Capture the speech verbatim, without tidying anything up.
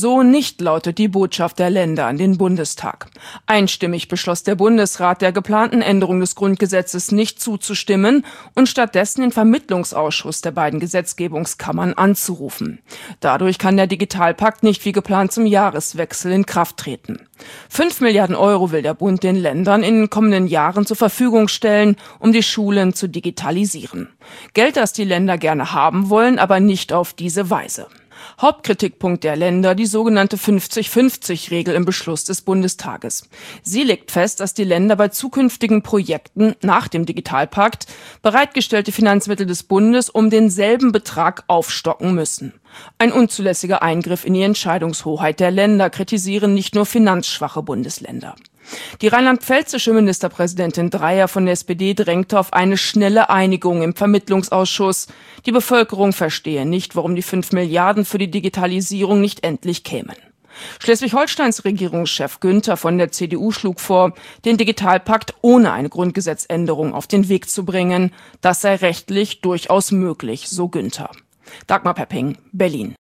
So nicht, lautet die Botschaft der Länder an den Bundestag. Einstimmig beschloss der Bundesrat, der geplanten Änderung des Grundgesetzes nicht zuzustimmen und stattdessen den Vermittlungsausschuss der beiden Gesetzgebungskammern anzurufen. Dadurch kann der Digitalpakt nicht wie geplant zum Jahreswechsel in Kraft treten. Fünf Milliarden Euro will der Bund den Ländern in den kommenden Jahren zur Verfügung stellen, um die Schulen zu digitalisieren. Geld, das die Länder gerne haben wollen, aber nicht auf diese Weise. Hauptkritikpunkt der Länder die sogenannte fünfzig fünfzig Regel im Beschluss des Bundestages. Sie legt fest, dass die Länder bei zukünftigen Projekten nach dem Digitalpakt bereitgestellte Finanzmittel des Bundes um denselben Betrag aufstocken müssen. Ein unzulässiger Eingriff in die Entscheidungshoheit der Länder, kritisieren nicht nur finanzschwache Bundesländer. Die rheinland-pfälzische Ministerpräsidentin Dreyer von der S P D drängte auf eine schnelle Einigung im Vermittlungsausschuss. Die Bevölkerung verstehe nicht, warum die fünf Milliarden für die Digitalisierung nicht endlich kämen. Schleswig-Holsteins Regierungschef Günther von der C D U schlug vor, den Digitalpakt ohne eine Grundgesetzänderung auf den Weg zu bringen. Das sei rechtlich durchaus möglich, so Günther. Dagmar Pepping, Berlin.